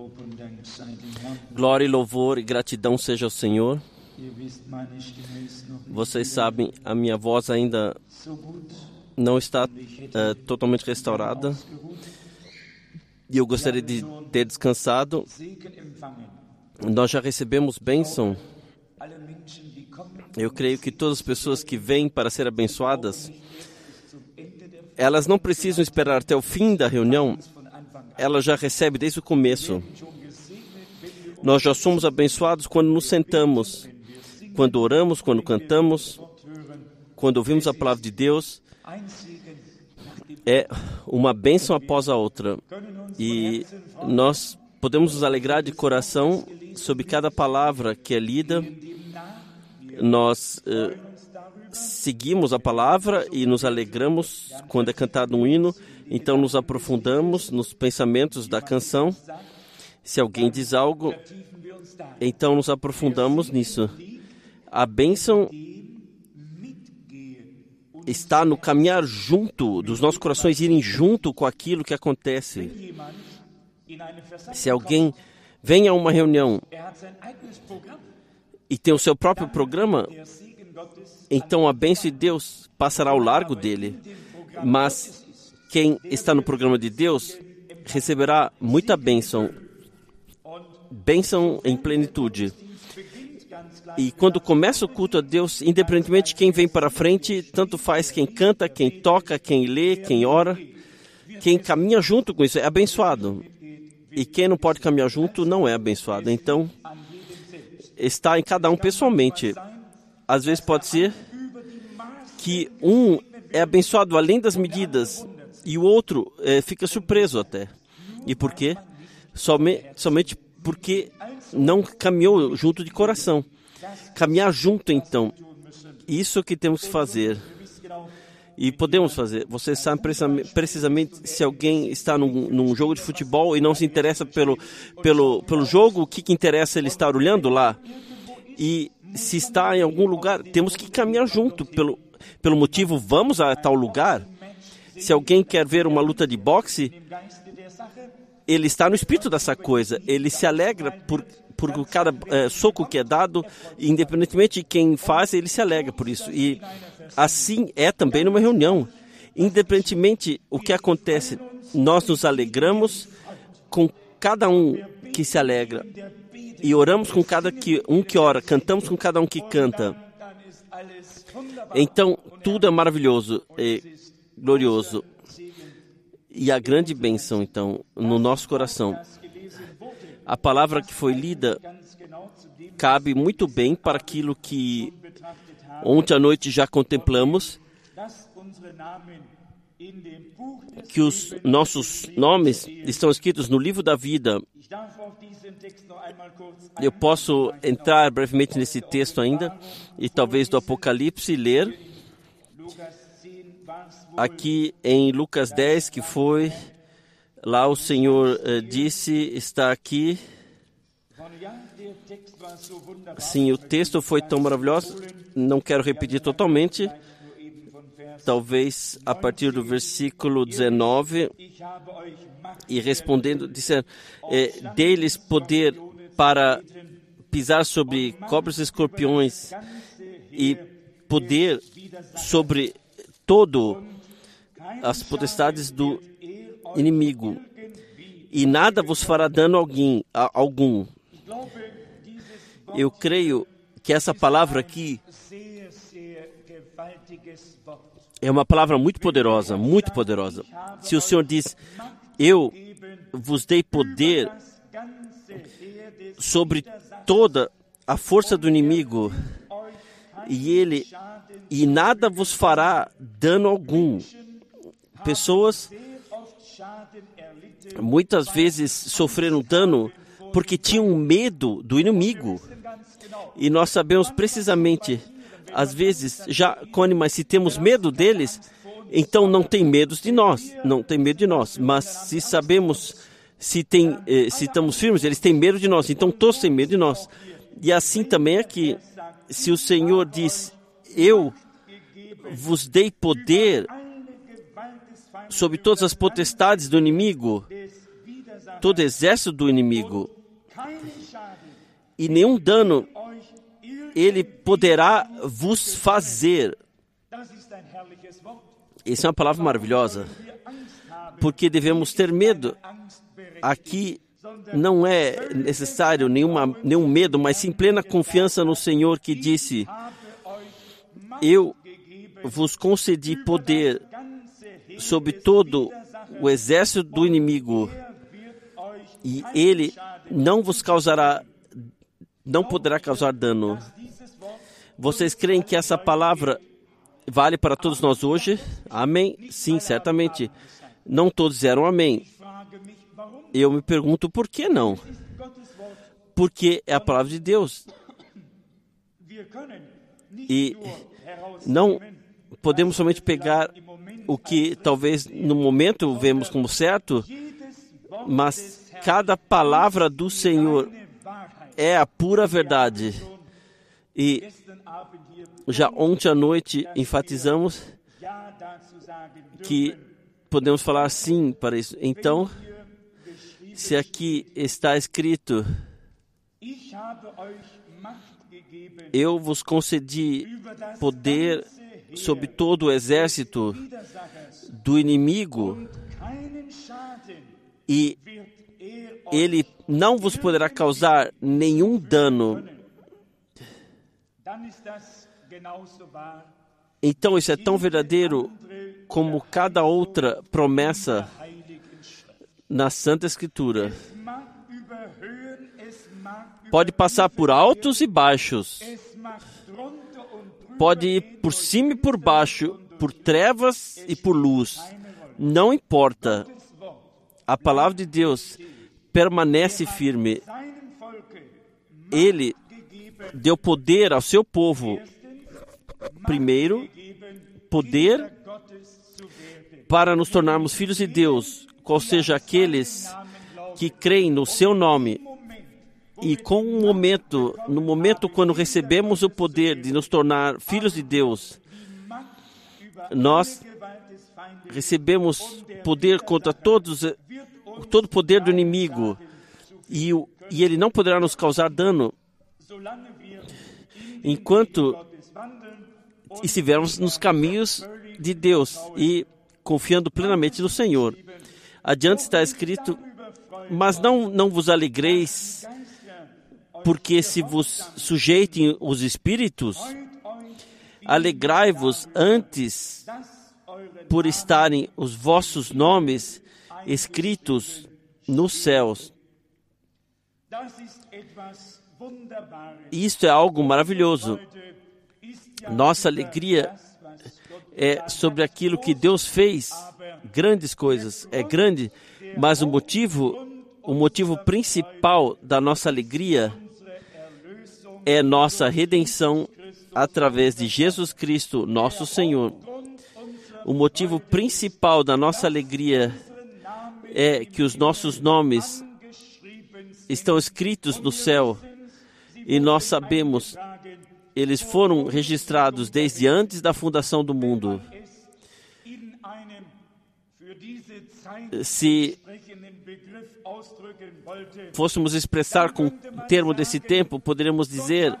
Glória e louvor e gratidão seja ao Senhor. Vocês sabem, a minha voz ainda não está totalmente restaurada. E eu gostaria de ter descansado. Nós já recebemos bênção. Eu creio que todas as pessoas que vêm para ser abençoadas, elas não precisam esperar até o fim da reunião. Elas já recebem desde o começo. Nós já somos abençoados quando nos sentamos, quando oramos, quando cantamos, quando ouvimos a palavra de Deus. É uma bênção após a outra. E nós podemos nos alegrar de coração sobre cada palavra que é lida. Nós seguimos a palavra e nos alegramos quando é cantado um hino. Então nos aprofundamos nos pensamentos da canção. Se alguém diz algo, então nos aprofundamos nisso. A bênção está no caminhar junto, dos nossos corações irem junto com aquilo que acontece. Se alguém vem a uma reunião e tem o seu próprio programa, então a bênção de Deus passará ao largo dele. Mas quem está no programa de Deus receberá muita bênção, bênção em plenitude. E quando começa o culto a Deus, independentemente de quem vem para frente, tanto faz quem canta, quem toca, quem lê, quem ora, quem caminha junto com isso é abençoado. E quem não pode caminhar junto não é abençoado. Então, está em cada um pessoalmente. Às vezes pode ser que um é abençoado além das medidas e o outro fica surpreso até. E por quê? Somente porque não caminhou junto de coração. Caminhar junto, então. Isso que temos que fazer. E podemos fazer. Vocês sabem precisamente se alguém está num jogo de futebol e não se interessa pelo jogo, o que interessa ele estar olhando lá? E se está em algum lugar, temos que caminhar junto. Pelo motivo, vamos a tal lugar. Se alguém quer ver uma luta de boxe, ele está no espírito dessa coisa. Ele se alegra por cada soco que é dado, independentemente de quem faz, ele se alegra por isso. E assim é também numa reunião. Independentemente o que acontece, nós nos alegramos com cada um que se alegra. E oramos com cada um que ora, cantamos com cada um que canta. Então, tudo é maravilhoso e glorioso. E a grande bênção, então, no nosso coração. A palavra que foi lida cabe muito bem para aquilo que ontem à noite já contemplamos, que os nossos nomes estão escritos no livro da vida. Eu posso entrar brevemente nesse texto ainda, e talvez do Apocalipse ler, aqui em Lucas 10, que foi... Lá o Senhor disse, está aqui. Sim, o texto foi tão maravilhoso, não quero repetir totalmente. Talvez a partir do versículo 19. E respondendo, disseram, dei-lhes poder para pisar sobre cobras e escorpiões e poder sobre todo as potestades do inimigo, e nada vos fará dano algum. Eu creio que essa palavra aqui é uma palavra muito poderosa, muito poderosa. Se o Senhor diz, eu vos dei poder sobre toda a força do inimigo, e nada vos fará dano algum. Pessoas muitas vezes sofreram dano porque tinham medo do inimigo. E nós sabemos precisamente, às vezes, já com animais, se temos medo deles, então não tem medo de nós, não tem medo de nós. Mas se sabemos, se estamos firmes, eles têm medo de nós, então todos têm medo de nós. E assim também aqui, se o Senhor diz, eu vos dei poder sobre todas as potestades do inimigo, todo exército do inimigo. E nenhum dano ele poderá vos fazer. Essa é uma palavra maravilhosa, porque devemos ter medo. Aqui não é necessário nenhum medo, mas sim plena confiança no Senhor, que disse: eu vos concedi poder sobre todo o exército do inimigo, e ele não poderá causar dano. Vocês creem que essa palavra vale para todos nós hoje? Amém? Sim, certamente. Não todos disseram amém. Eu me pergunto por que não? Porque é a palavra de Deus. E não podemos somente pegar o que talvez no momento vemos como certo, mas cada palavra do Senhor é a pura verdade. E já ontem à noite enfatizamos que podemos falar sim para isso. Então, se aqui está escrito: eu vos concedi poder sobre todo o exército do inimigo, e ele não vos poderá causar nenhum dano. Então isso é tão verdadeiro como cada outra promessa na Santa Escritura. Pode passar por altos e baixos, pode ir por cima e por baixo, por trevas e por luz. Não importa. A palavra de Deus permanece firme. Ele deu poder ao seu povo. Primeiro, poder para nos tornarmos filhos de Deus, ou seja, aqueles que creem no seu nome. E no momento quando recebemos o poder de nos tornar filhos de Deus, nós recebemos poder contra todo o poder do inimigo, e ele não poderá nos causar dano enquanto estivermos nos caminhos de Deus e confiando plenamente no Senhor. Adiante está escrito: mas não vos alegreis, porque se vos sujeitem os espíritos, alegrai-vos antes por estarem os vossos nomes escritos nos céus. Isto é algo maravilhoso. Nossa alegria é sobre aquilo que Deus fez. Grandes coisas. É grande, mas o motivo principal da nossa alegria é nossa redenção através de Jesus Cristo, nosso Senhor. O motivo principal da nossa alegria é que os nossos nomes estão escritos no céu, e nós sabemos, eles foram registrados desde antes da fundação do mundo. Se fôssemos expressar com o termo desse tempo, poderíamos dizer: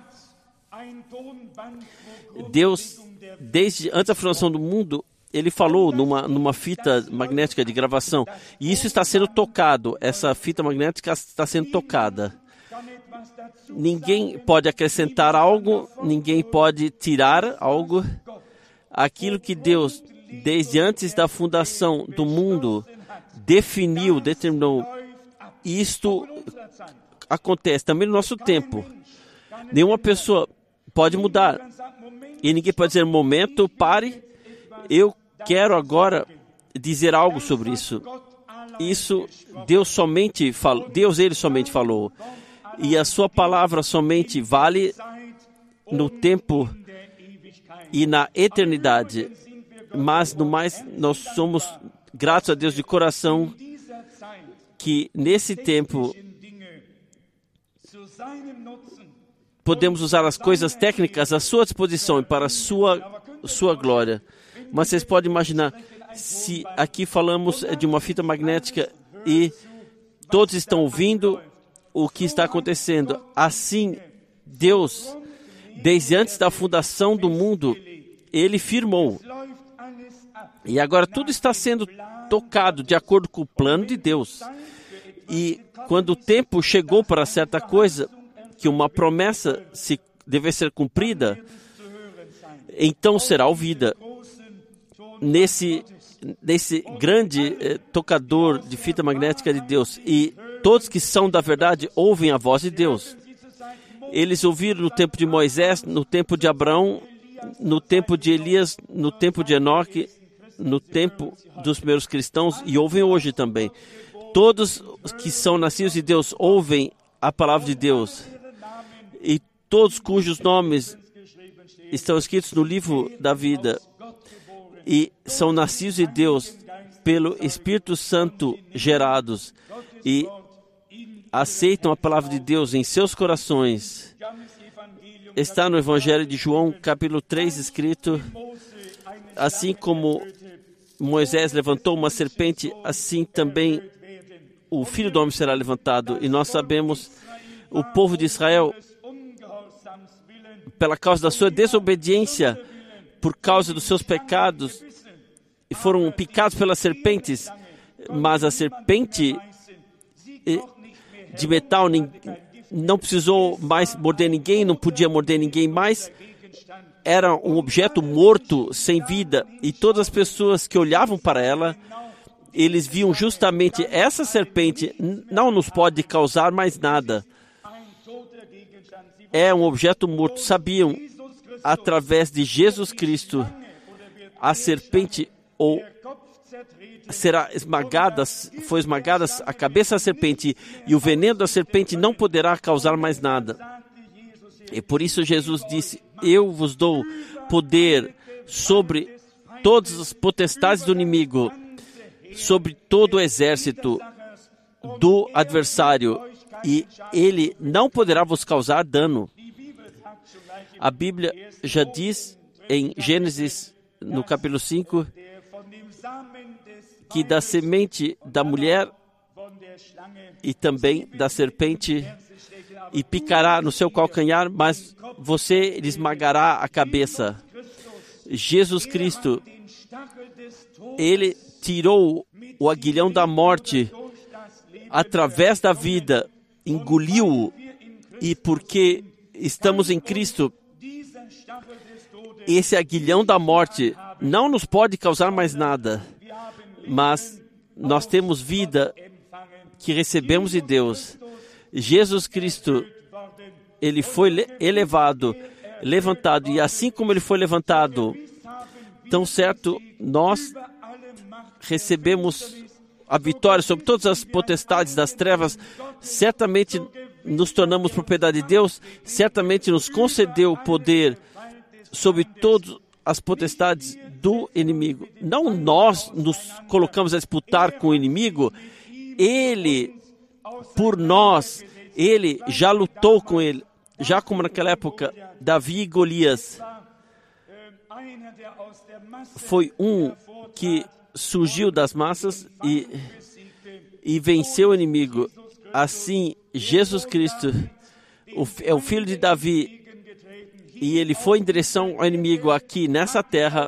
Deus, desde antes da fundação do mundo, Ele falou numa fita magnética de gravação, e isso está sendo tocado. Essa fita magnética está sendo tocada. Ninguém pode acrescentar algo, ninguém pode tirar algo. Aquilo que Deus, desde antes da fundação do mundo, definiu, determinou, isto acontece também no nosso tempo. Nenhuma pessoa pode mudar. E ninguém pode dizer: momento, pare, eu quero agora dizer algo sobre isso. Isso Deus ele somente falou. E a sua palavra somente vale no tempo e na eternidade. Mas, no mais, nós somos gratos a Deus de coração que, nesse tempo, podemos usar as coisas técnicas à sua disposição e para a sua glória. Mas vocês podem imaginar, se aqui falamos de uma fita magnética e Todos estão ouvindo o que está acontecendo. Assim, Deus, desde antes da fundação do mundo, Ele firmou. E agora tudo está sendo tocado de acordo com o plano de Deus. E quando o tempo chegou para certa coisa, que uma promessa deve ser cumprida, então será ouvida. Nesse grande tocador de fita magnética de Deus. E todos que são da verdade ouvem a voz de Deus. Eles ouviram no tempo de Moisés, no tempo de Abraão, no tempo de Elias, no tempo de Enoque, no tempo dos primeiros cristãos e ouvem hoje também. Todos os que são nascidos de Deus ouvem a palavra de Deus. E todos cujos nomes estão escritos no livro da vida e são nascidos de Deus pelo Espírito Santo gerados e aceitam a palavra de Deus em seus corações. Está no Evangelho de João, capítulo 3, escrito: assim como Moisés levantou uma serpente, assim também o Filho do Homem será levantado. E nós sabemos, o povo de Israel, pela causa da sua desobediência, por causa dos seus pecados, foram picados pelas serpentes, mas a serpente de metal não precisou mais morder ninguém, não podia morder ninguém mais, era um objeto morto, sem vida, e todas as pessoas que olhavam para ela, eles viam justamente essa serpente não nos pode causar mais nada. É um objeto morto. Sabiam, através de Jesus Cristo, a serpente será esmagada, foi esmagada a cabeça da serpente, e o veneno da serpente não poderá causar mais nada. E por isso Jesus disse: eu vos dou poder sobre todas as potestades do inimigo, sobre todo o exército do adversário, e ele não poderá vos causar dano. A Bíblia já diz em Gênesis, no capítulo 5, que da semente da mulher e também da serpente, e picará no seu calcanhar, mas você lhe esmagará a cabeça. Jesus Cristo, Ele tirou o aguilhão da morte através da vida, engoliu-o, e porque estamos em Cristo, esse aguilhão da morte não nos pode causar mais nada, mas nós temos vida que recebemos de Deus. Jesus Cristo, Ele foi elevado, levantado, e assim como Ele foi levantado, tão certo, nós recebemos a vitória sobre todas as potestades das trevas, certamente nos tornamos propriedade de Deus, certamente nos concedeu o poder sobre todas as potestades do inimigo. Não nós nos colocamos a disputar com o inimigo, Ele, por nós, Ele já lutou com ele, já como naquela época, Davi e Golias. Foi um que surgiu das massas e venceu o inimigo. Assim, Jesus Cristo é o filho de Davi, e ele foi em direção ao inimigo aqui nessa terra,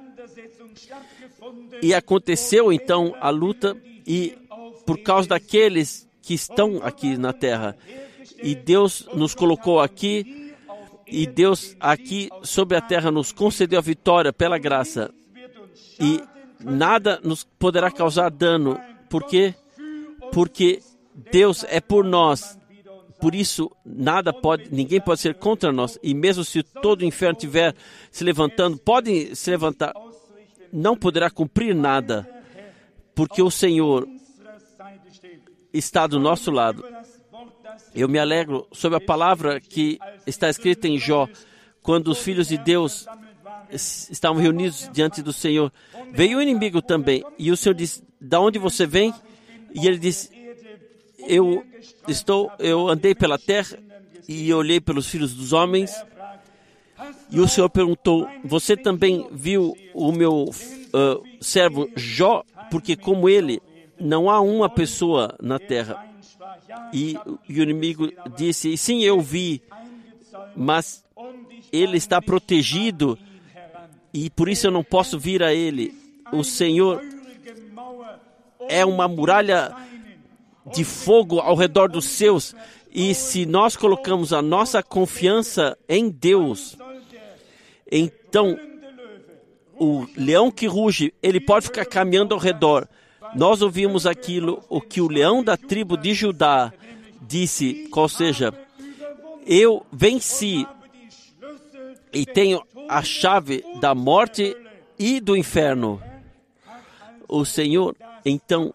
e aconteceu então a luta, e por causa daqueles que estão aqui na terra, e Deus nos colocou aqui, e Deus aqui sobre a terra nos concedeu a vitória pela graça, e nada nos poderá causar dano. Por quê? Porque Deus é por nós. Por isso, ninguém pode ser contra nós. E mesmo se todo o inferno estiver se levantando, podem se levantar, não poderá cumprir nada, porque o Senhor está do nosso lado. Eu me alegro sobre a palavra que está escrita em Jó, quando os filhos de Deus estavam reunidos diante do Senhor. Veio o inimigo também, e o Senhor disse: da onde você vem? E ele disse: eu andei pela terra e olhei pelos filhos dos homens. E o Senhor perguntou: você também viu o meu servo Jó? Porque como ele não há uma pessoa na terra. E o inimigo disse, sim, eu vi, mas ele está protegido e por isso eu não posso vir a ele. O Senhor é uma muralha de fogo ao redor dos seus. E se nós colocamos a nossa confiança em Deus, então o leão que ruge, ele pode ficar caminhando ao redor. Nós ouvimos aquilo, o que o leão da tribo de Judá disse, qual seja, eu venci e tenho a chave da morte e do inferno. O Senhor, então,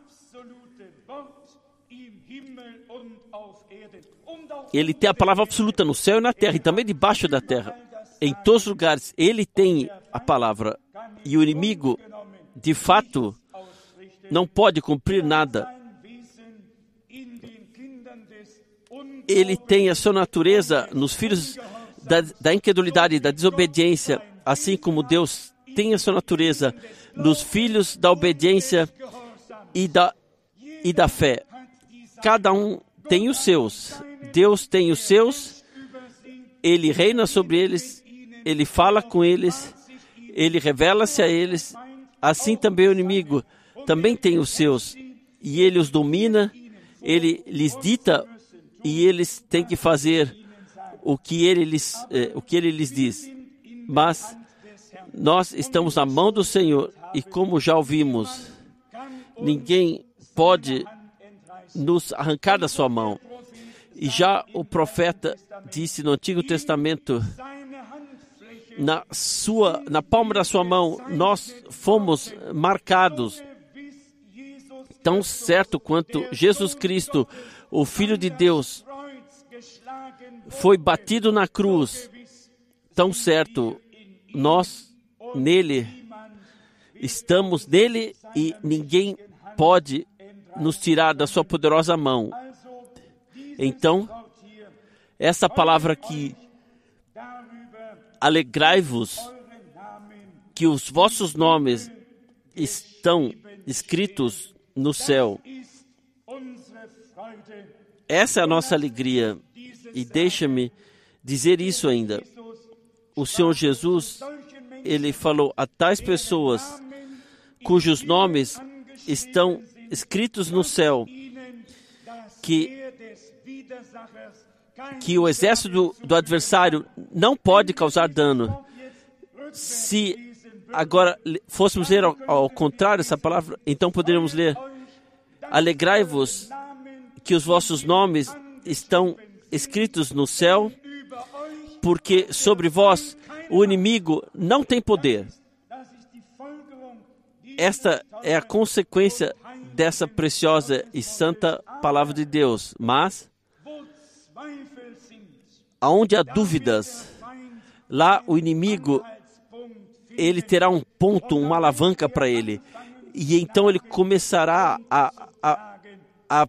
Ele tem a palavra absoluta no céu e na terra, e também debaixo da terra. Em todos os lugares, Ele tem a palavra. E o inimigo, de fato, não pode cumprir nada. Ele tem a sua natureza nos filhos da incredulidade, da desobediência, assim como Deus tem a sua natureza nos filhos da obediência e da fé. Cada um tem os seus. Deus tem os seus, Ele reina sobre eles, Ele fala com eles, Ele revela-se a eles. Assim também o inimigo também tem os seus, e Ele os domina, Ele lhes dita, e eles têm que fazer o que Ele lhes diz. Mas nós estamos na mão do Senhor, e como já ouvimos, ninguém pode nos arrancar da sua mão. E já o profeta disse no Antigo Testamento, na palma da sua mão, nós fomos marcados. Tão certo quanto Jesus Cristo, o Filho de Deus, foi batido na cruz, tão certo, nós estamos nele e ninguém pode nos tirar da sua poderosa mão. Então, essa palavra aqui, alegrai-vos que os vossos nomes estão escritos no céu. Essa é a nossa alegria. E deixa-me dizer isso ainda. O Senhor Jesus, Ele falou a tais pessoas cujos nomes estão escritos no céu, que o exército do adversário não pode causar dano. Se agora fôssemos ler ao contrário essa palavra, então poderíamos ler: alegrai-vos que os vossos nomes estão escritos no céu, porque sobre vós o inimigo não tem poder. Esta é a consequência dessa preciosa e santa palavra de Deus. Mas, aonde há dúvidas, lá o inimigo, ele terá um ponto, uma alavanca para ele. E então ele começará a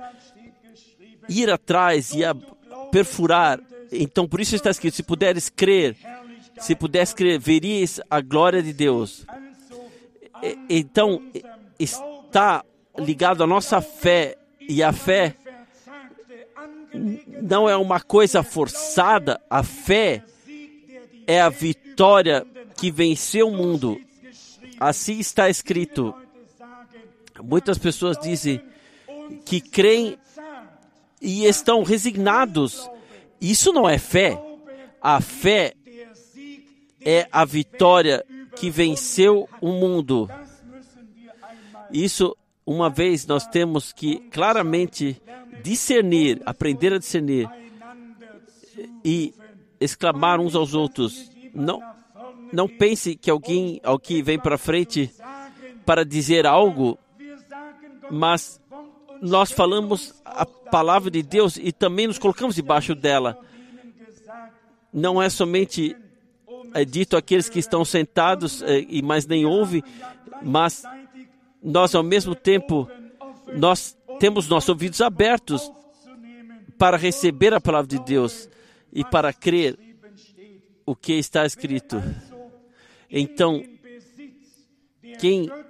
ir atrás e a perfurar. Então, por isso está escrito: se pudesse crer, veríeis a glória de Deus. Então, está ligado à nossa fé, e a fé não é uma coisa forçada. A fé é a vitória que venceu o mundo. Assim está escrito. Muitas pessoas dizem que creem e estão resignados. Isso não é fé. A fé é a vitória que venceu o mundo. Isso, uma vez, nós temos que claramente discernir, aprender a discernir e exclamar uns aos outros. Não pense que alguém vem para frente para dizer algo, mas nós falamos a palavra de Deus e também nos colocamos debaixo dela. Não é somente dito àqueles que estão sentados e mais nem ouvem, mas nós, ao mesmo tempo, nós temos nossos ouvidos abertos para receber a palavra de Deus e para crer o que está escrito. Então, quem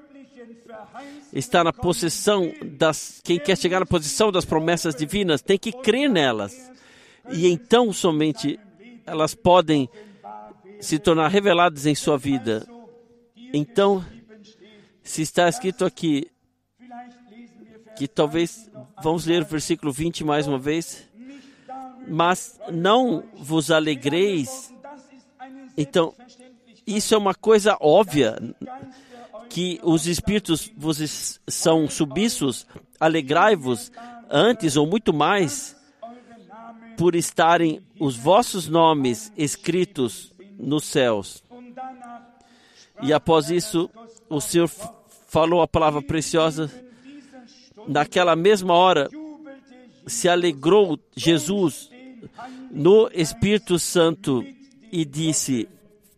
está na possessão quem quer chegar na posição das promessas divinas, tem que crer nelas. E então somente elas podem se tornar reveladas em sua vida. Então, se está escrito aqui, que talvez, vamos ler o versículo 20 mais uma vez, mas não vos alegreis. Então, isso é uma coisa óbvia, que os espíritos vos são submissos, alegrai-vos antes ou muito mais por estarem os vossos nomes escritos nos céus. E após isso, o Senhor falou a palavra preciosa. Naquela mesma hora, se alegrou Jesus no Espírito Santo e disse: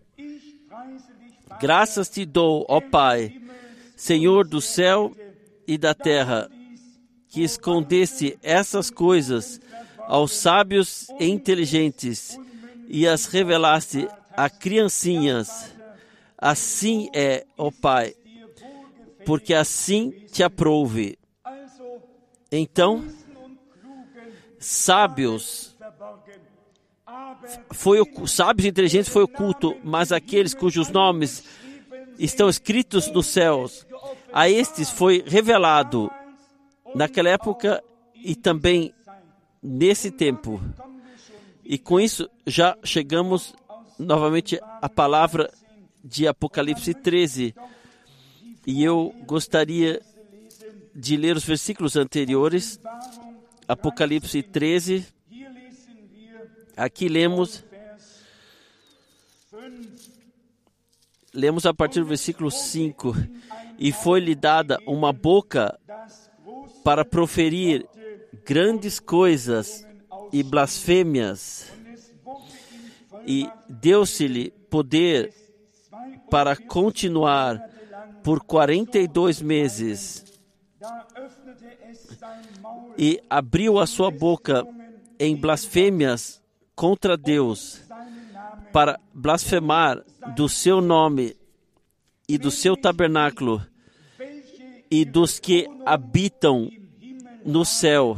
graças te dou, ó Pai, Senhor do céu e da terra, que escondeste essas coisas aos sábios e inteligentes e as revelaste a criancinhas. Assim é, ó Pai, porque assim te aprouve. Então, sábios e inteligentes foi oculto, mas aqueles cujos nomes estão escritos nos céus, a estes foi revelado naquela época e também nesse tempo. E com isso já chegamos novamente à palavra de Apocalipse 13. E eu gostaria de ler os versículos anteriores. Apocalipse 13. Aqui lemos a partir do versículo 5. E foi-lhe dada uma boca para proferir grandes coisas e blasfêmias, e deu-se-lhe poder para continuar por 42 meses. E abriu a sua boca em blasfêmias contra Deus, para blasfemar do seu nome e do seu tabernáculo e dos que habitam no céu.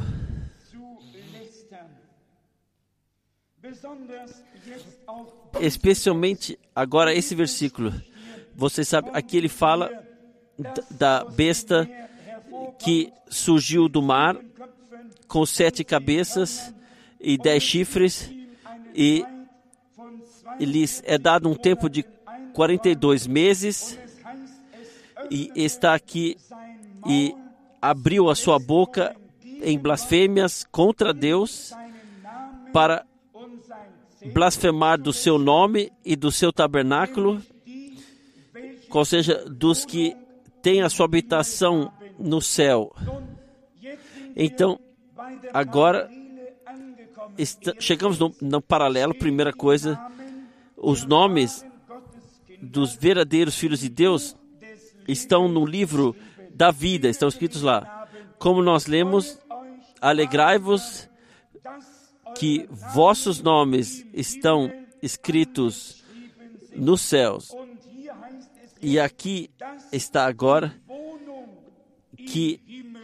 Especialmente agora esse versículo. Você sabe, aqui ele fala da besta que surgiu do mar com 7 cabeças e 10 chifres, e lhes é dado um tempo de 42 meses, e está aqui, e abriu a sua boca em blasfêmias contra Deus para blasfemar do seu nome e do seu tabernáculo, ou seja, dos que têm a sua habitação no céu. Então, agora chegamos no paralelo. Primeira coisa, os nomes dos verdadeiros filhos de Deus estão no livro da vida, estão escritos lá. Como nós lemos, alegrai-vos que vossos nomes estão escritos nos céus. E aqui está agora que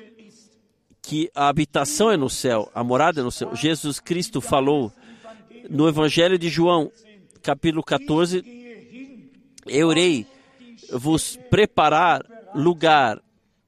a habitação é no céu, a morada é no céu. Jesus Cristo falou no Evangelho de João, capítulo 14, eu irei vos preparar lugar,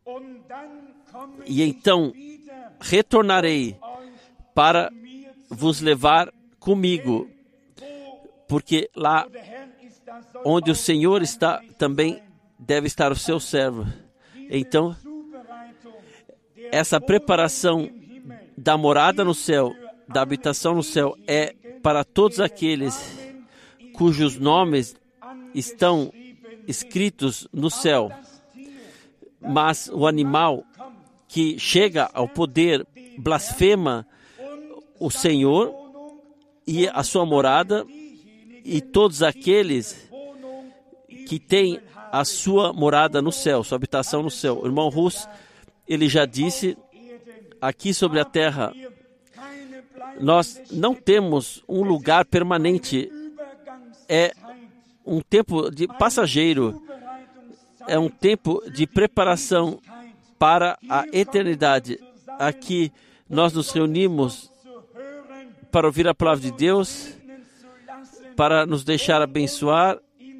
e então retornarei para vos levar comigo, porque lá onde o Senhor está, também deve estar o seu servo. Então, essa preparação da morada no céu, da habitação no céu, é para todos aqueles cujos nomes estão escritos no céu. Mas o animal que chega ao poder blasfema o Senhor e a sua morada, e todos aqueles que têm a sua morada no céu, sua habitação no céu. O irmão Russ, ele já disse, aqui sobre a terra, nós não temos um lugar permanente, é um tempo de passageiro, é um tempo de preparação para a eternidade. Aqui nós nos reunimos para ouvir a palavra de Deus, para nos deixar abençoar,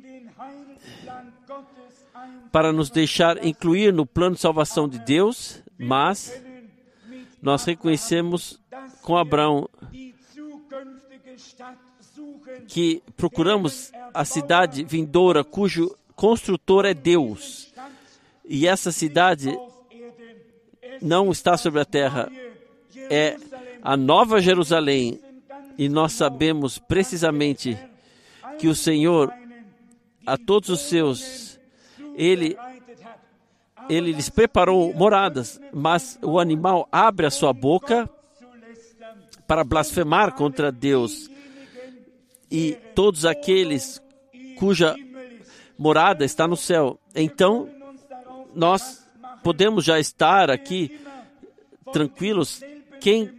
para nos deixar incluir no plano de salvação de Deus, mas nós reconhecemos com Abraão que procuramos a cidade vindoura cujo construtor é Deus. E essa cidade não está sobre a terra, é a Nova Jerusalém. E nós sabemos precisamente que o Senhor, a todos os seus, Ele lhes preparou moradas, mas o animal abre a sua boca para blasfemar contra Deus. E todos aqueles cuja morada está no céu. Então, nós podemos já estar aqui tranquilos. Quem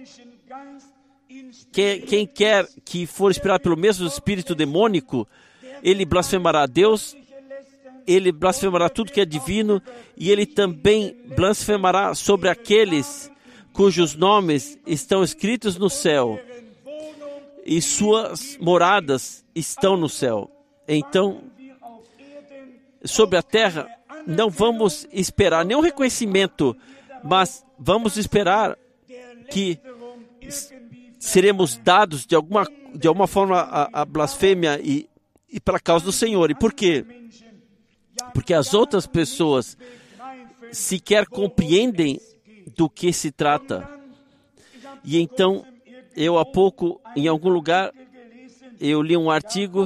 quer que for inspirado pelo mesmo espírito demônico, ele blasfemará a Deus, ele blasfemará tudo que é divino, e ele também blasfemará sobre aqueles cujos nomes estão escritos no céu, e suas moradas estão no céu. Então, sobre a terra, não vamos esperar nenhum reconhecimento, mas vamos esperar que seremos dados de alguma forma a blasfêmia e para a causa do Senhor. E por quê? Porque as outras pessoas sequer compreendem do que se trata. E então, eu há pouco, em algum lugar, eu li um artigo,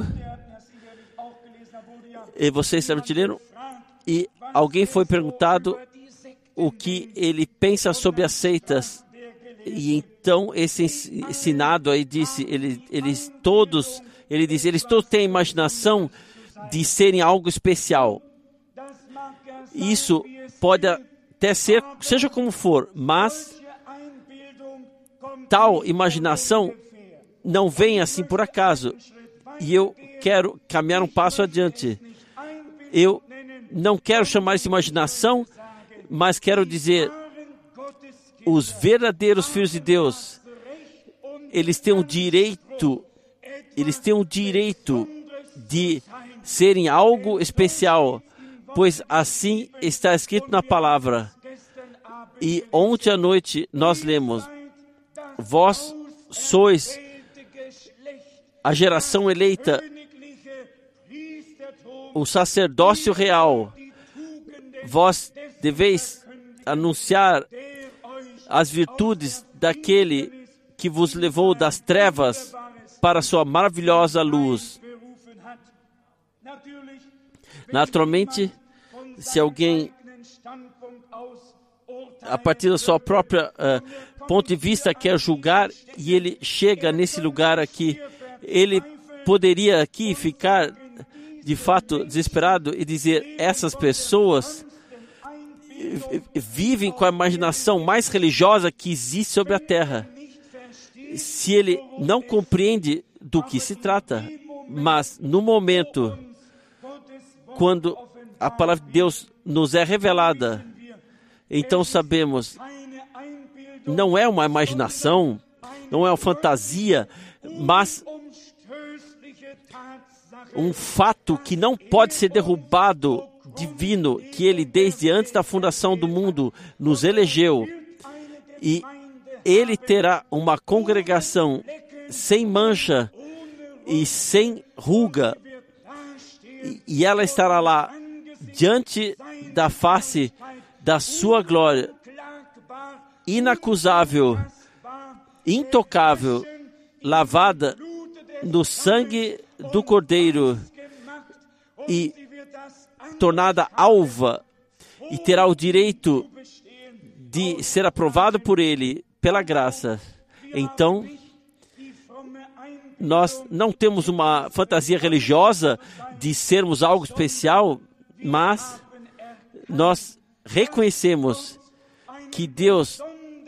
e vocês também leram, e alguém foi perguntado o que ele pensa sobre as seitas. E então esse ensinado aí disse, eles todos têm a imaginação de serem algo especial. Isso pode até ser, seja como for, mas tal imaginação não vem assim por acaso. E eu quero caminhar um passo adiante. Eu não quero chamar isso de imaginação, mas quero dizer, os verdadeiros filhos de Deus, eles têm o direito de serem algo especial, pois assim está escrito na palavra. E ontem à noite nós lemos, vós sois a geração eleita, o sacerdócio real. Vós deveis anunciar as virtudes daquele que vos levou das trevas para a sua maravilhosa luz. Naturalmente, se alguém, a partir da sua própria ponto de vista, quer julgar, e ele chega nesse lugar aqui, ele poderia aqui ficar, de fato, desesperado e dizer, essas pessoas vivem com a imaginação mais religiosa que existe sobre a terra. Se ele não compreende do que se trata, mas no momento, quando a palavra de Deus nos é revelada, então sabemos, não é uma imaginação, não é uma fantasia, mas um fato que não pode ser derrubado, divino, que Ele, desde antes da fundação do mundo, nos elegeu. E Ele terá uma congregação sem mancha e sem ruga. E ela estará lá, diante da face da sua glória, inacusável, intocável, lavada no sangue do Cordeiro e tornada alva, e terá o direito de ser aprovado por Ele, pela graça. Então, nós não temos uma fantasia religiosa de sermos algo especial, mas nós reconhecemos que Deus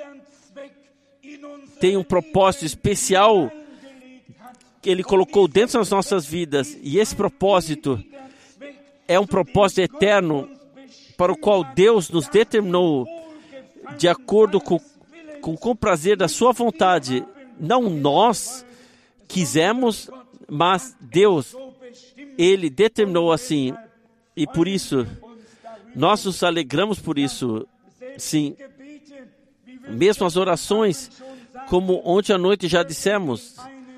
tem um propósito especial que Ele colocou dentro das nossas vidas, e esse propósito é um propósito eterno para o qual Deus nos determinou de acordo com o prazer da sua vontade. Não nós quisemos, mas Deus, Ele determinou assim. E por isso, nós nos alegramos por isso. Sim, mesmo as orações, como ontem à noite já dissemos,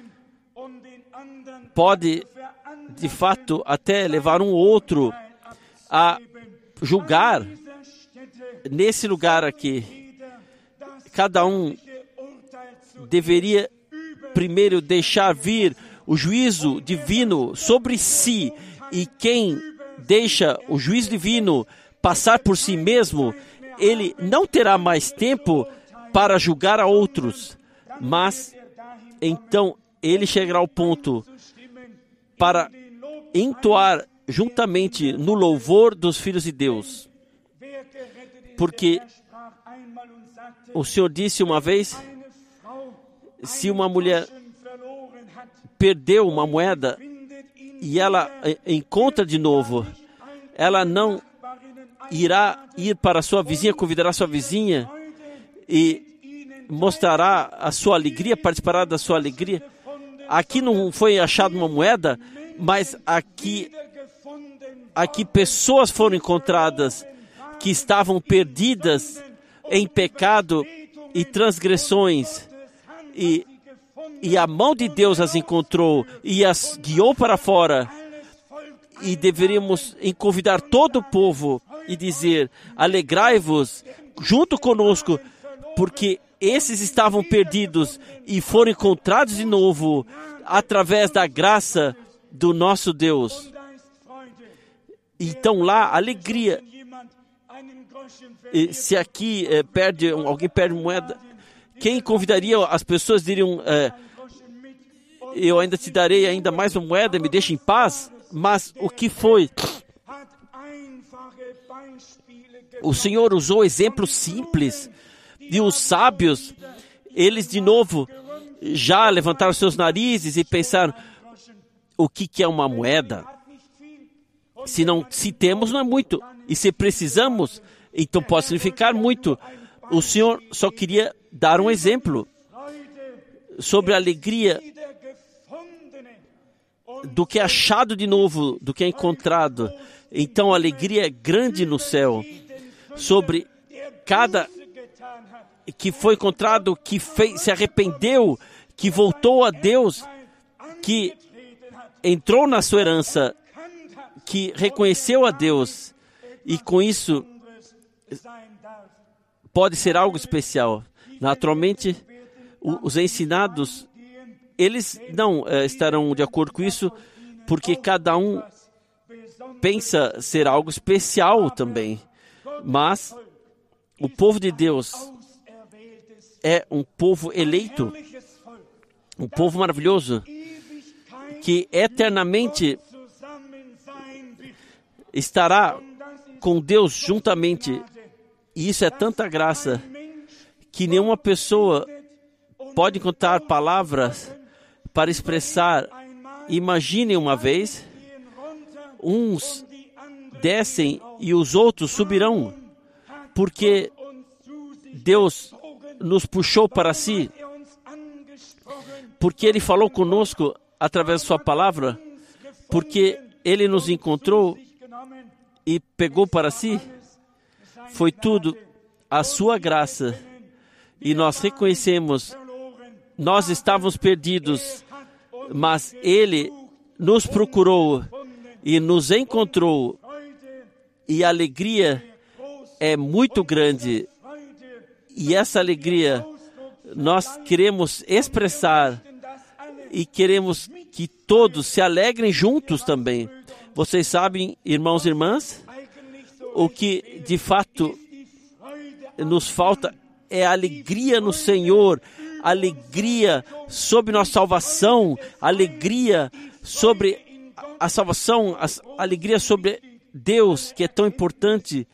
pode, de fato, até levar um outro a julgar. Nesse lugar aqui, cada um deveria primeiro deixar vir o juízo divino sobre si, e quem deixa o juízo divino passar por si mesmo, ele não terá mais tempo para julgar a outros, mas então ele chegará ao ponto para entoar juntamente no louvor dos filhos de Deus. Porque o Senhor disse uma vez, se uma mulher perdeu uma moeda e ela encontra de novo, ela não irá ir para a sua vizinha, convidará sua vizinha e mostrará a sua alegria, participará da sua alegria. Aqui não foi achada uma moeda, mas aqui pessoas foram encontradas que estavam perdidas em pecado e transgressões, e a mão de Deus as encontrou e as guiou para fora. E deveríamos convidar todo o povo e dizer: alegrai-vos junto conosco, porque esses estavam perdidos e foram encontrados de novo através da graça do nosso Deus. Então lá, alegria. E se aqui alguém perde moeda, quem convidaria as pessoas diriam: eu ainda te darei ainda mais uma moeda, me deixa em paz. Mas o que foi? O Senhor usou exemplos simples, e os sábios, eles de novo já levantaram seus narizes e pensaram: o que é uma moeda? Se temos, não é muito, e se precisamos, então pode significar muito. O Senhor só queria dar um exemplo sobre a alegria do que é achado de novo, do que é encontrado. Então a alegria é grande no céu sobre cada que foi encontrado, que se arrependeu, que voltou a Deus, que entrou na sua herança, que reconheceu a Deus, e com isso pode ser algo especial. Naturalmente, os ensinados, eles não estarão de acordo com isso, porque cada um pensa ser algo especial também. Mas o povo de Deus é um povo eleito, um povo maravilhoso, que eternamente estará com Deus juntamente. E isso é tanta graça que nenhuma pessoa pode encontrar palavras para expressar. Imaginem uma vez, uns descem e os outros subirão, porque Deus nos puxou para si, porque Ele falou conosco através da sua palavra, porque Ele nos encontrou e pegou para si. Foi tudo a sua graça, e nós reconhecemos, nós estávamos perdidos, mas Ele nos procurou e nos encontrou, e a alegria é muito grande, e essa alegria nós queremos expressar, e queremos que todos se alegrem juntos também. Vocês sabem, irmãos e irmãs, o que de fato nos falta é a alegria no Senhor, alegria sobre nossa salvação, alegria sobre a salvação, alegria sobre Deus, que é tão importante.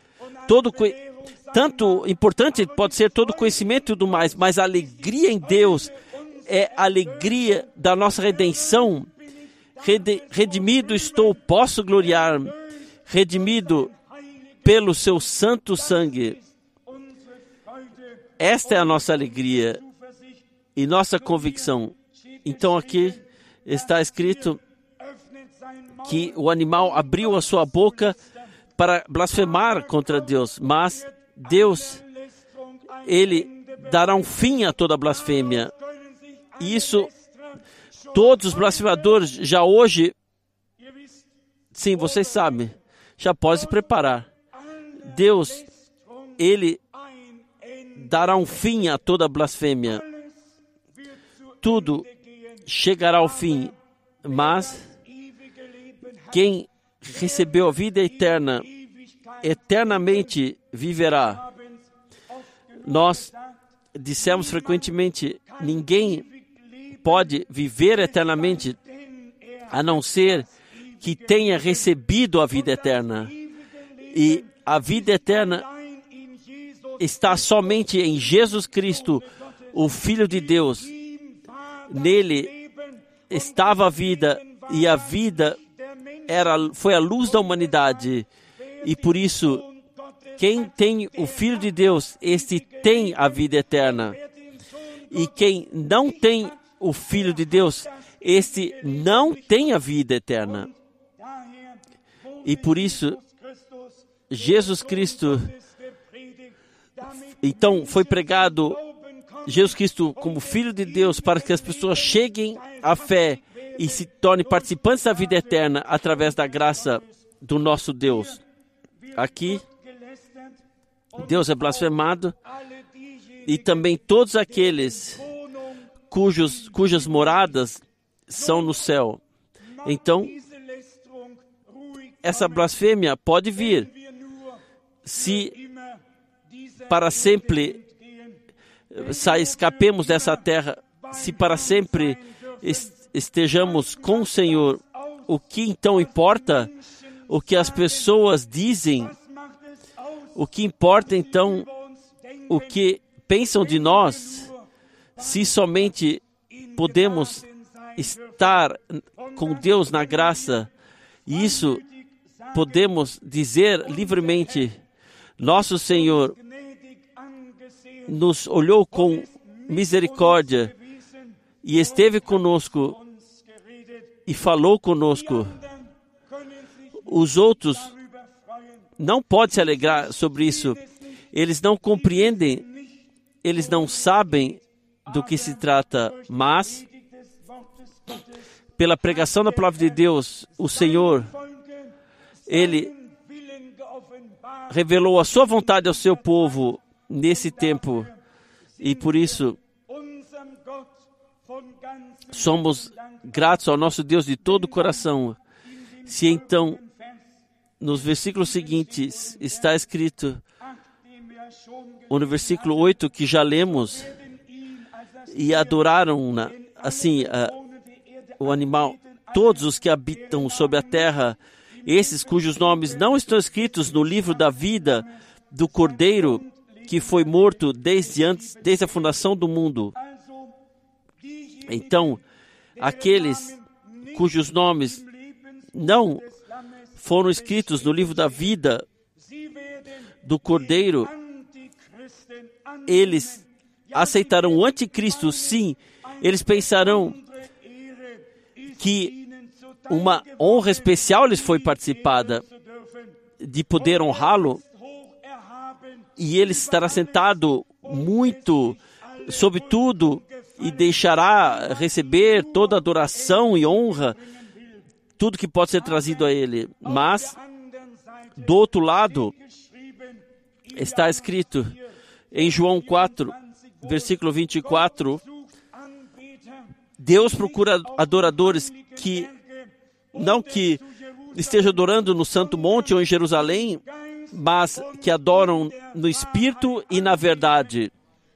Tanto importante pode ser todo conhecimento e tudo mais, mas a alegria em Deus é a alegria da nossa redenção. Redimido estou, posso gloriar. redimido pelo seu santo sangue. Esta é a nossa alegria e nossa convicção. Então aqui está escrito que o animal abriu a sua boca para blasfemar contra Deus, mas Deus, Ele dará um fim a toda blasfêmia. E isso, todos os blasfemadores já hoje, sim, vocês sabem, já podem se preparar. Deus, Ele dará um fim a toda blasfêmia. Tudo chegará ao fim, mas quem recebeu a vida eterna, eternamente viverá. Nós dissemos frequentemente, ninguém pode viver eternamente a não ser que tenha recebido a vida eterna. E a vida eterna está somente em Jesus Cristo, o Filho de Deus. Nele estava a vida, e a vida foi a luz da humanidade. E por isso, quem tem o Filho de Deus, este tem a vida eterna. E quem não tem o Filho de Deus, este não tem a vida eterna. E por isso, Jesus Cristo, então foi pregado Jesus Cristo como Filho de Deus para que as pessoas cheguem à fé e se tornem participantes da vida eterna através da graça do nosso Deus. Aqui, Deus é blasfemado e também todos aqueles cujas moradas são no céu. Então, essa blasfêmia pode vir se para sempre escapemos dessa terra, se para sempre estejamos com o Senhor. O que então importa? O que as pessoas dizem? O que importa então? O que pensam de nós? Se somente podemos estar com Deus na graça, e isso podemos dizer livremente, nosso Senhor nos olhou com misericórdia e esteve conosco e falou conosco. Os outros não podem se alegrar sobre isso. Eles não compreendem, eles não sabem do que se trata, mas pela pregação da palavra de Deus, o Senhor, Ele revelou a sua vontade ao seu povo nesse tempo, e por isso somos gratos ao nosso Deus de todo o coração. Se então, nos versículos seguintes, está escrito, no versículo 8, que já lemos, e adoraram assim o animal, todos os que habitam sobre a terra, esses cujos nomes não estão escritos no livro da vida do Cordeiro, que foi morto desde a fundação do mundo. Então, aqueles cujos nomes não foram escritos no livro da vida do Cordeiro, eles aceitarão o anticristo, sim. Eles pensarão que uma honra especial lhes foi participada, de poder honrá-lo, e ele estará sentado muito sobre tudo e deixará receber toda adoração e honra, tudo que pode ser trazido a ele. Mas, do outro lado, está escrito em João 4, versículo 24, Deus procura adoradores que estejam adorando no Santo Monte ou em Jerusalém, mas que adoram no Espírito e na verdade.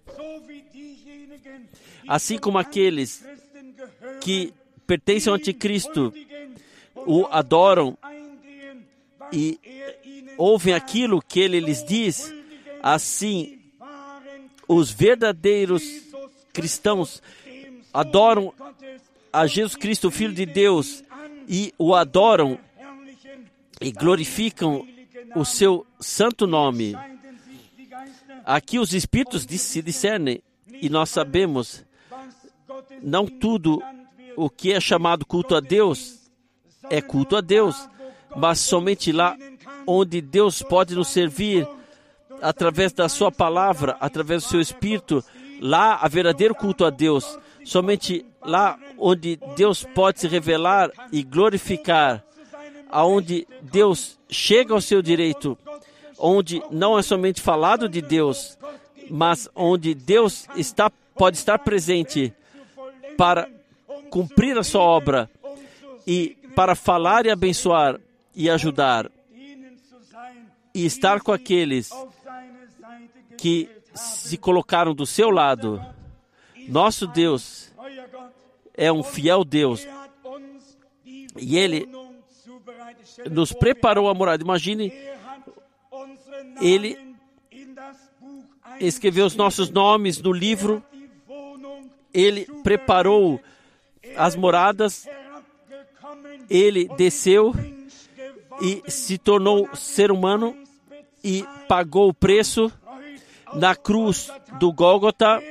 Assim como aqueles que pertencem ao Anticristo o adoram e ouvem aquilo que ele lhes diz, assim os verdadeiros cristãos adoram a Jesus Cristo, Filho de Deus, e o adoram e glorificam o seu santo nome. Aqui os espíritos se discernem e nós sabemos, não tudo o que é chamado culto a Deus é culto a Deus, mas somente lá onde Deus pode nos servir através da sua palavra, através do seu espírito, lá há verdadeiro culto a Deus. Somente lá onde Deus pode se revelar e glorificar, aonde Deus chega ao seu direito, onde não é somente falado de Deus, mas onde Deus pode estar presente para cumprir a sua obra e para falar e abençoar e ajudar e estar com aqueles que se colocaram do seu lado. Nosso Deus é um fiel Deus e Ele nos preparou a morada. Imagine, Ele escreveu os nossos nomes no livro, Ele preparou as moradas, Ele desceu e se tornou ser humano e pagou o preço na cruz do Gólgota.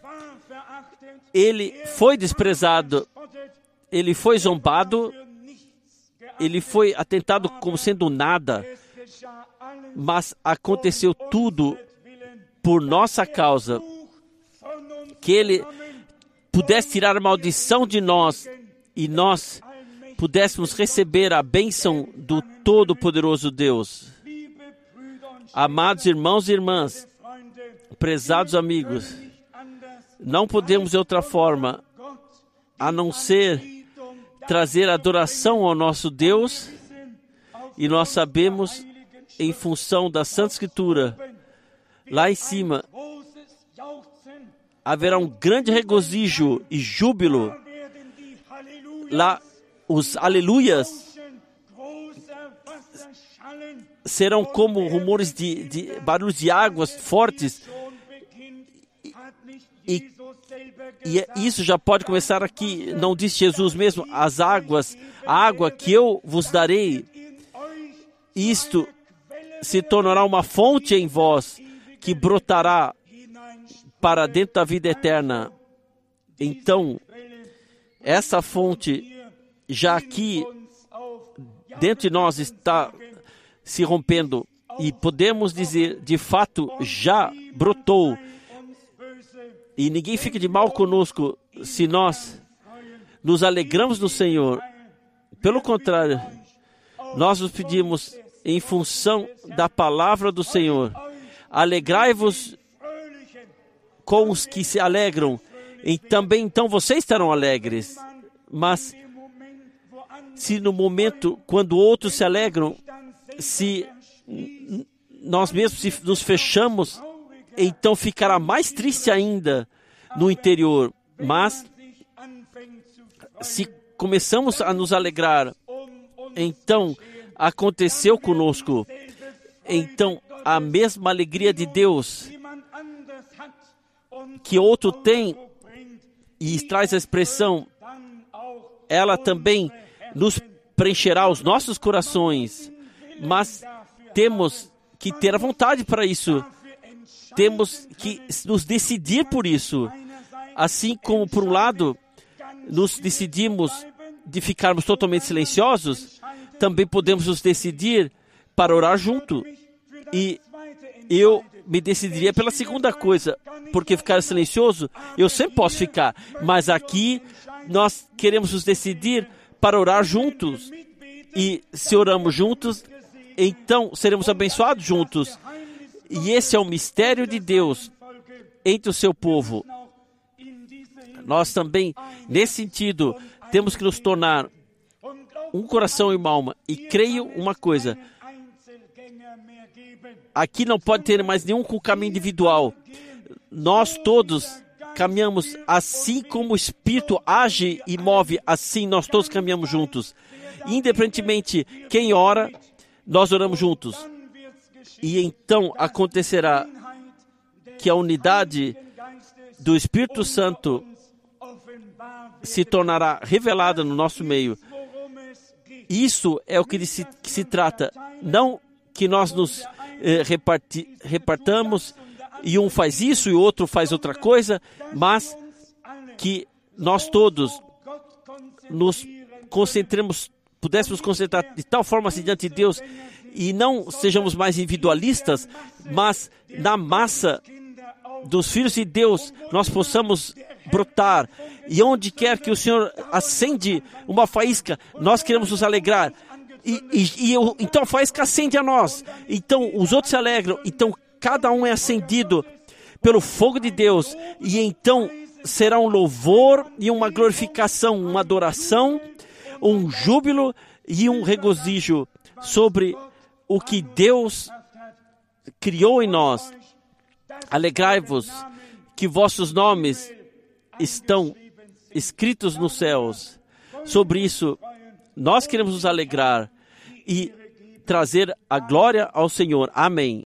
Ele foi desprezado, Ele foi zombado, Ele foi atentado como sendo nada, mas aconteceu tudo por nossa causa, que Ele pudesse tirar a maldição de nós e nós pudéssemos receber a bênção do Todo-Poderoso Deus. Amados irmãos e irmãs, prezados amigos, não podemos de outra forma a não ser trazer adoração ao nosso Deus, e nós sabemos, em função da Santa Escritura, lá em cima haverá um grande regozijo e júbilo. Lá os aleluias serão como rumores de barulhos de águas fortes. E isso já pode começar aqui. Não disse Jesus mesmo? A água que eu vos darei, isto se tornará uma fonte em vós, que brotará para dentro da vida eterna. Então, essa fonte já aqui dentro de nós está se rompendo, e podemos dizer, de fato, já brotou. E ninguém fica de mal conosco se nós nos alegramos no Senhor. Pelo contrário, nós nos pedimos em função da palavra do Senhor: alegrai-vos com os que se alegram, e também então vocês estarão alegres. Mas se no momento quando outros se alegram, se nós mesmos nos fechamos, então ficará mais triste ainda no interior. Mas se começamos a nos alegrar, então aconteceu conosco. Então a mesma alegria de Deus que outro tem e traz a expressão, ela também nos preencherá os nossos corações. Mas temos que ter a vontade para isso. Temos que nos decidir por isso. Assim como, por um lado, nos decidimos de ficarmos totalmente silenciosos, também podemos nos decidir para orar junto. E eu me decidiria pela segunda coisa, porque ficar silencioso, eu sempre posso ficar. Mas aqui, nós queremos nos decidir para orar juntos. E se oramos juntos, então seremos abençoados juntos. E esse é o mistério de Deus entre o seu povo. Nós também, nesse sentido, temos que nos tornar um coração e uma alma. E creio uma coisa: aqui não pode ter mais nenhum com caminho individual. Nós todos caminhamos assim como o Espírito age e move, assim nós todos caminhamos juntos. Independentemente quem ora, nós oramos juntos. E então acontecerá que a unidade do Espírito Santo se tornará revelada no nosso meio. Isso é o que se trata. Não que nós nos repartamos e um faz isso e o outro faz outra coisa, mas que nós todos nos concentremos, pudéssemos concentrar de tal forma assim diante de Deus e não sejamos mais individualistas, mas na massa dos filhos de Deus nós possamos brotar. E onde quer que o Senhor acende uma faísca, nós queremos nos alegrar. Então a faísca acende a nós. Então os outros se alegram. Então cada um é acendido pelo fogo de Deus. E então será um louvor e uma glorificação, uma adoração, um júbilo e um regozijo sobre o que Deus criou em nós. Alegrai-vos que vossos nomes estão escritos nos céus. Sobre isso, nós queremos nos alegrar e trazer a glória ao Senhor. Amém.